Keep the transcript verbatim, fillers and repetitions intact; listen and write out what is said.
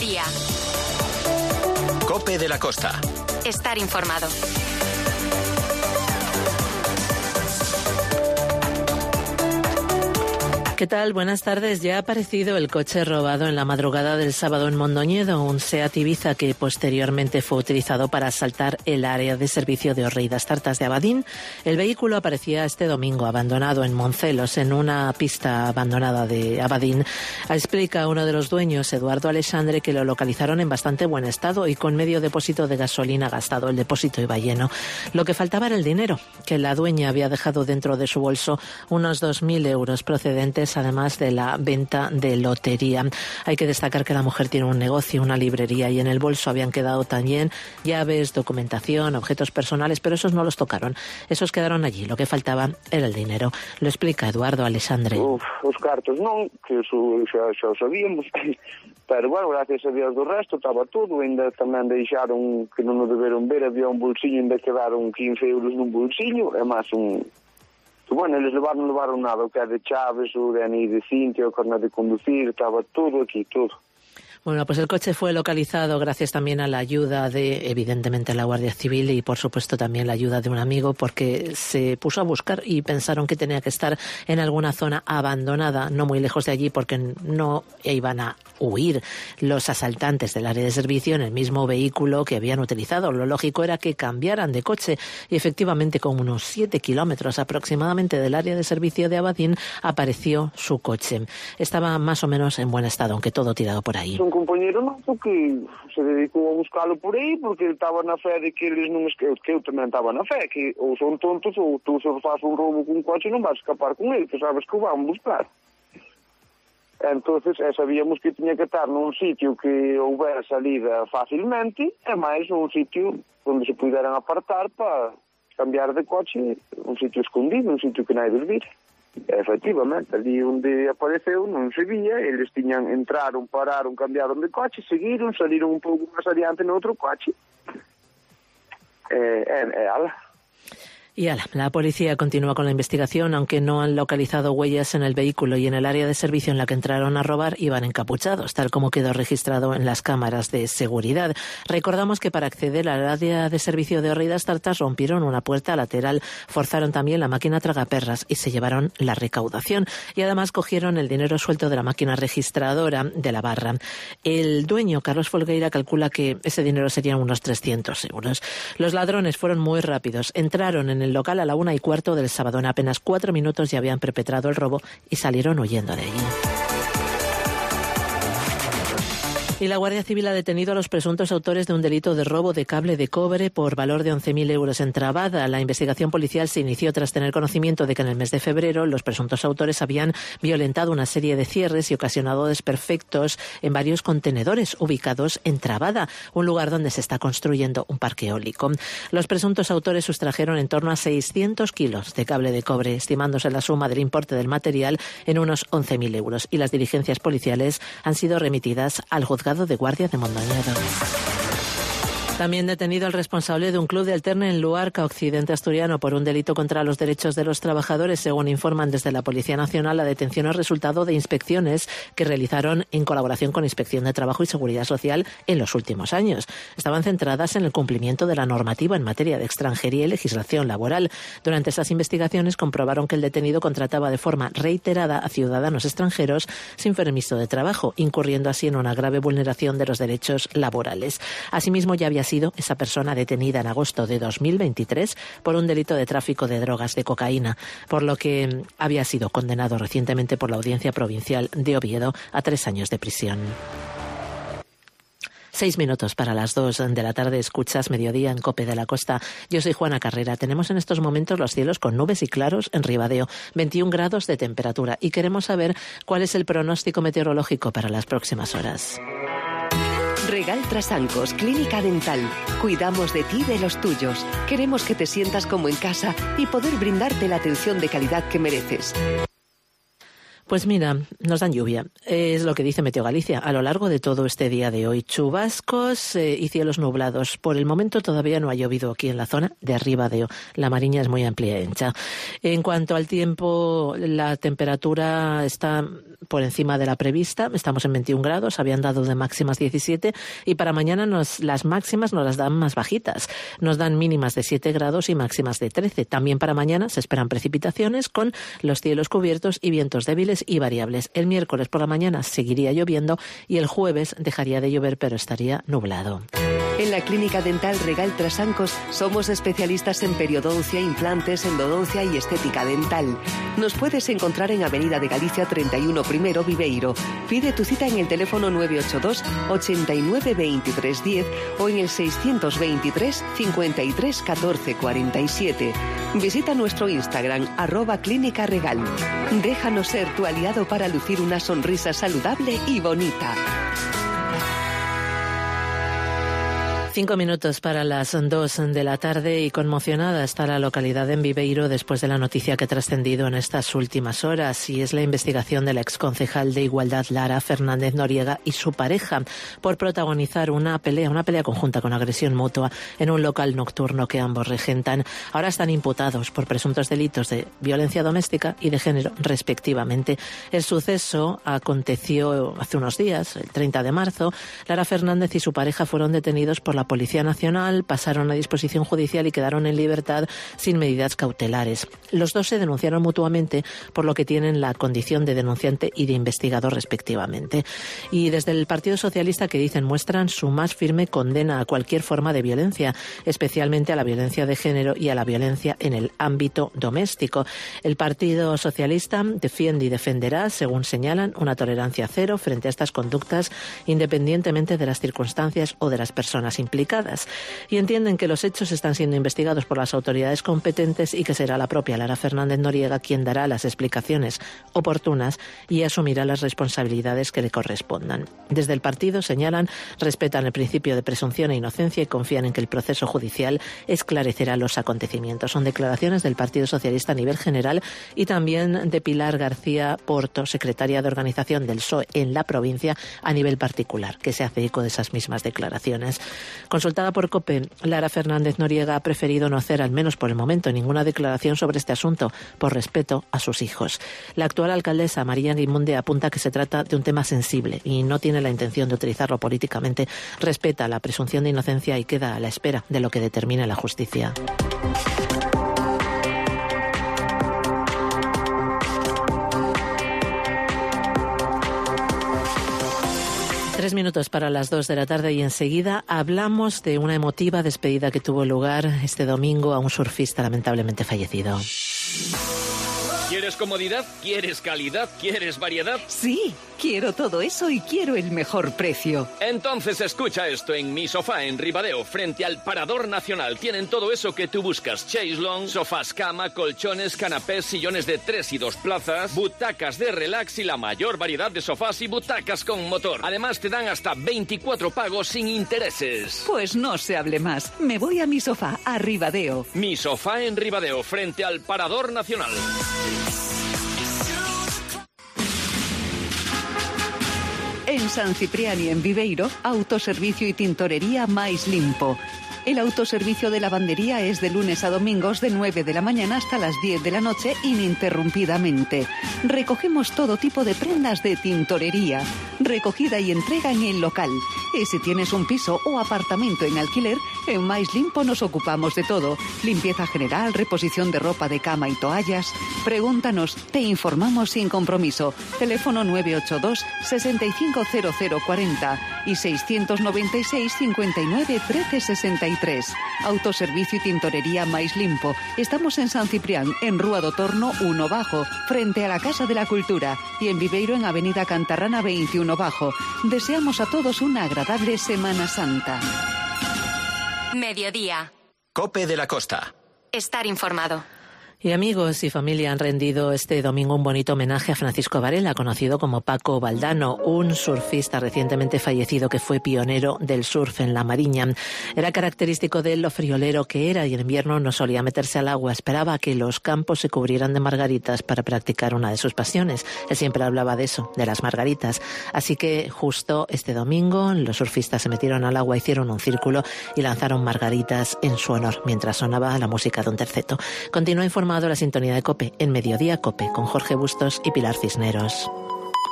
mediodía. COPE de la Costa. Estar informado. ¿Qué tal? Buenas tardes. Ya ha aparecido el coche robado en la madrugada del sábado en Mondoñedo, un Seat Ibiza que posteriormente fue utilizado para asaltar el área de servicio de Orreidas Tartas de Abadín. El vehículo aparecía este domingo abandonado en Moncelos, en una pista abandonada de Abadín. Explica uno de los dueños, Eduardo Alexandre, que lo localizaron en bastante buen estado y con medio depósito de gasolina gastado. El depósito iba lleno. Lo que faltaba era el dinero, que la dueña había dejado dentro de su bolso, unos dos mil euros procedentes además de la venta de lotería. Hay que destacar que la mujer tiene un negocio, una librería, y en el bolso habían quedado también llaves, documentación, objetos personales, pero esos no los tocaron. Esos quedaron allí. Lo que faltaba era el dinero. Lo explica Eduardo Alexandre. Uf, os cartos non, que eso xa, xa o sabíamos, pero bueno, gracias a Dios do resto estaba todo, ainda tamén deixaron que non o deberon ver, había un bolsillo, ainda quedaron quince euros nun bolsillo, e máis un... Bueno, eles levaron, levaron nada, o que é de chaves, o D N I de Cintia, o carnet de conducir, estaba todo aquí, todo. Bueno, pues el coche fue localizado gracias también a la ayuda de, evidentemente, la Guardia Civil y, por supuesto, también la ayuda de un amigo, porque se puso a buscar y pensaron que tenía que estar en alguna zona abandonada, no muy lejos de allí, porque no iban a huir los asaltantes del área de servicio en el mismo vehículo que habían utilizado. Lo lógico era que cambiaran de coche y, efectivamente, con unos siete kilómetros aproximadamente del área de servicio de Abadín, apareció su coche. Estaba más o menos en buen estado, aunque todo tirado por ahí. Un compañero noso que se dedicou a buscalo por aí porque ele estaba na fe de que eles non es... que eu tamén estaba na fe, que ou son tontos ou tú se faz un roubo con un coche non vas a escapar con ele, que sabes que o van buscar. Entonces, eh, sabíamos que tiña que estar nun sitio que houbera salida facilmente e máis un sitio onde se puderan apartar para cambiar de coche, un sitio escondido, un sitio que nadie vira. Efectivamente, ali onde apareceu non se vía, eles tiñan, entraron, pararon, cambiaron de coche, seguiron, saliron un pouco máis adiante no outro coche. Eh, eh, eh, ala. Y ala, la policía continúa con la investigación, aunque no han localizado huellas en el vehículo, y en el área de servicio en la que entraron a robar iban encapuchados, tal como quedó registrado en las cámaras de seguridad. Recordamos que para acceder al área de servicio de Orreidas Tartas rompieron una puerta lateral, forzaron también la máquina tragaperras y se llevaron la recaudación. Y además cogieron el dinero suelto de la máquina registradora de la barra. El dueño, Carlos Folgueira, calcula que ese dinero serían unos trescientos euros. Los ladrones fueron muy rápidos, entraron en el local a la una y cuarto del sábado. En apenas cuatro minutos ya habían perpetrado el robo y salieron huyendo de allí. Y la Guardia Civil ha detenido a los presuntos autores de un delito de robo de cable de cobre por valor de once mil euros en Trabada. La investigación policial se inició tras tener conocimiento de que en el mes de febrero los presuntos autores habían violentado una serie de cierres y ocasionado desperfectos en varios contenedores ubicados en Trabada, un lugar donde se está construyendo un parque eólico. Los presuntos autores sustrajeron en torno a seiscientos kilos de cable de cobre, estimándose la suma del importe del material en unos once mil euros. Y las diligencias policiales han sido remitidas al juzgado de guardia de Mondoñedo. También detenido el responsable de un club de alterne en Luarca, occidente asturiano, por un delito contra los derechos de los trabajadores. Según informan desde la Policía Nacional, la detención es resultado de inspecciones que realizaron en colaboración con Inspección de Trabajo y Seguridad Social en los últimos años. Estaban centradas en el cumplimiento de la normativa en materia de extranjería y legislación laboral. Durante esas investigaciones comprobaron que el detenido contrataba de forma reiterada a ciudadanos extranjeros sin permiso de trabajo, incurriendo así en una grave vulneración de los derechos laborales. Asimismo, ya había sido esa persona detenida en agosto de dos mil veintitrés por un delito de tráfico de drogas, de cocaína, por lo que había sido condenado recientemente por la Audiencia Provincial de Oviedo a tres años de prisión. Seis minutos para las dos de la tarde. Escuchas Mediodía en COPE de la Costa. Yo soy Juana Carrera. Tenemos en estos momentos los cielos con nubes y claros en Ribadeo, veintiún grados de temperatura, y queremos saber cuál es el pronóstico meteorológico para las próximas horas. Regal Trasancos, Clínica Dental. Cuidamos de ti y de los tuyos. Queremos que te sientas como en casa y poder brindarte la atención de calidad que mereces. Pues mira, nos dan lluvia. Es lo que dice Meteo Galicia. A lo largo de todo este día de hoy, chubascos eh, y cielos nublados. Por el momento todavía no ha llovido aquí en la zona de Ribadeo. La Mariña es muy amplia y ancha. En cuanto al tiempo, la temperatura está por encima de la prevista. Estamos en veintiún grados, habían dado de máximas diecisiete y para mañana nos, las máximas nos las dan más bajitas. Nos dan mínimas de siete grados y máximas de trece. También para mañana se esperan precipitaciones con los cielos cubiertos y vientos débiles y variables. El miércoles por la mañana seguiría lloviendo y el jueves dejaría de llover, pero estaría nublado. En la Clínica Dental Regal Trasancos somos especialistas en periodoncia, implantes, endodoncia y estética dental. Nos puedes encontrar en Avenida de Galicia treinta y uno Primero, Viveiro. Pide tu cita en el teléfono nueve ocho dos, ochenta y nueve, veintitrés diez o en el seiscientos veintitrés, cincuenta y tres, catorce, cuarenta y siete. Visita nuestro Instagram, arroba Clínica Regal. Déjanos ser tu aliado para lucir una sonrisa saludable y bonita. Cinco minutos para las dos de la tarde y conmocionada está la localidad en Viveiro después de la noticia que ha trascendido en estas últimas horas y es la investigación de la exconcejal de Igualdad Lara Fernández Noriega y su pareja por protagonizar una pelea, una pelea conjunta con agresión mutua en un local nocturno que ambos regentan. Ahora están imputados por presuntos delitos de violencia doméstica y de género respectivamente. El suceso aconteció hace unos días, el treinta de marzo. Lara Fernández y su pareja fueron detenidos por la Policía Nacional, pasaron a disposición judicial y quedaron en libertad sin medidas cautelares. Los dos se denunciaron mutuamente, por lo que tienen la condición de denunciante y de investigador respectivamente. Y desde el Partido Socialista, que dicen, muestran su más firme condena a cualquier forma de violencia, especialmente a la violencia de género y a la violencia en el ámbito doméstico. El Partido Socialista defiende y defenderá, según señalan, una tolerancia cero frente a estas conductas, independientemente de las circunstancias o de las personas implicadas. Y entienden que los hechos están siendo investigados por las autoridades competentes y que será la propia Lara Fernández Noriega quien dará las explicaciones oportunas y asumirá las responsabilidades que le correspondan. Desde el partido señalan, respetan el principio de presunción e inocencia y confían en que el proceso judicial esclarecerá los acontecimientos. Son declaraciones del Partido Socialista a nivel general y también de Pilar García Porto, secretaria de organización del P S O E en la provincia, a nivel particular, que se hace eco de esas mismas declaraciones. Consultada por COPE, Lara Fernández Noriega ha preferido no hacer, al menos por el momento, ninguna declaración sobre este asunto, por respeto a sus hijos. La actual alcaldesa, María Guimunde, apunta que se trata de un tema sensible y no tiene la intención de utilizarlo políticamente. Respeta la presunción de inocencia y queda a la espera de lo que determine la justicia. Tres minutos para las dos de la tarde y enseguida hablamos de una emotiva despedida que tuvo lugar este domingo a un surfista lamentablemente fallecido. ¿Quieres comodidad? ¿Quieres calidad? ¿Quieres variedad? Sí, quiero todo eso y quiero el mejor precio. Entonces escucha esto. En Mi Sofá, en Ribadeo, frente al Parador Nacional, tienen todo eso que tú buscas. Chaiselong, sofás cama, colchones, canapés, sillones de tres y dos plazas, butacas de relax y la mayor variedad de sofás y butacas con motor. Además te dan hasta veinticuatro pagos sin intereses. Pues no se hable más. Me voy a Mi Sofá, a Ribadeo. Mi Sofá en Ribadeo, frente al Parador Nacional. En San Ciprián y en Viveiro, autoservicio y tintorería Mais Limpo. El autoservicio de lavandería es de lunes a domingos de nueve de la mañana hasta las diez de la noche ininterrumpidamente. Recogemos todo tipo de prendas de tintorería. Recogida y entrega en el local. Y si tienes un piso o apartamento en alquiler, en Mais Limpo nos ocupamos de todo. Limpieza general, reposición de ropa de cama y toallas. Pregúntanos, te informamos sin compromiso. Teléfono nueve ocho dos, sesenta y cinco cero cero cuarenta y seiscientos noventa y seis, cincuenta y nueve, trece sesenta y tres. Autoservicio y tintorería Mais Limpo. Estamos en San Ciprián, en Rúa do Torno uno Bajo, frente a la Casa de la Cultura, y en Viveiro en Avenida Cantarrana veintiuno Bajo. Deseamos a todos una agradable Semana Santa. Mediodía. COPE de la Costa. Estar informado. Y amigos y familia han rendido este domingo un bonito homenaje a Francisco Varela, conocido como Paco Valdano, un surfista recientemente fallecido que fue pionero del surf en la Mariña. Era característico de él lo friolero que era y en invierno no solía meterse al agua, esperaba a que los campos se cubrieran de margaritas para practicar una de sus pasiones. Él siempre hablaba de eso, de las margaritas. Así que justo este domingo los surfistas se metieron al agua, hicieron un círculo y lanzaron margaritas en su honor mientras sonaba la música de un terceto. Continúa informando la sintonía de COPE en Mediodía COPE con Jorge Bustos y Pilar Cisneros.